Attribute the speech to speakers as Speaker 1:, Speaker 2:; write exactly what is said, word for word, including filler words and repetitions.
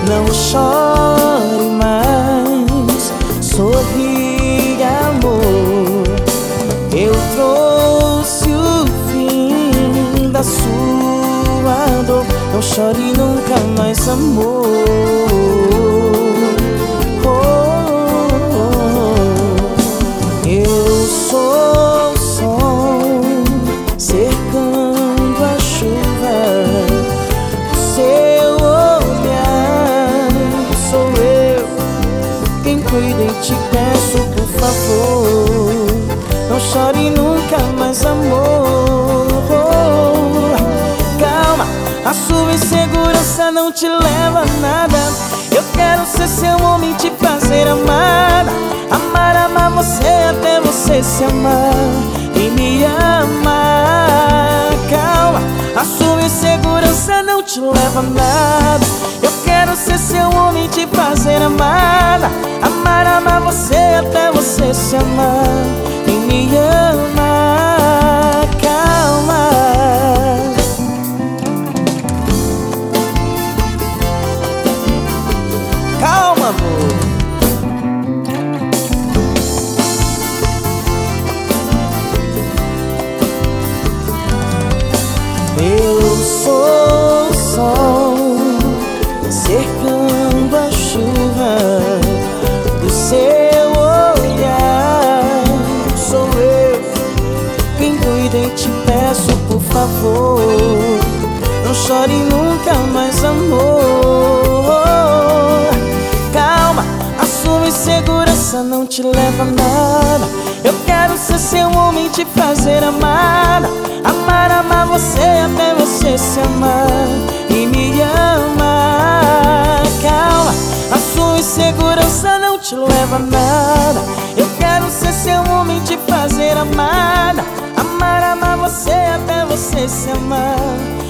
Speaker 1: Não chore mais, sorri, amor. Eu trouxe o fim da sua dor. Não chore nunca mais, amor. Oh, oh, oh. Eu sou o sol cercando a chuva. Seu olhar sou eu quem cuida e te peço, por favor, não chore nunca mais, amor. Calma, a sua insegurança não te leva a nada. Eu quero ser seu homem, te fazer amar. Amar, amar você até você se amar e me amar. Calma, a sua insegurança não te leva a nada. Eu quero ser seu homem, te fazer amar. Amar, amar você até você se amar e me amar. Calma. Calma, amor. Eu sou o sol cercando a chuva do seu olhar. Sou eu quem cuida e te peço, por favor, não chore nunca mais, amor. Calma, a sua insegurança não te leva a nada. Eu quero ser seu homem, te fazer amar. Amar, amar você até você se amar e me amar. Calma, a sua insegurança não te leva a nada. Eu quero ser seu homem, te fazer amar. Amar, amar você até você se amar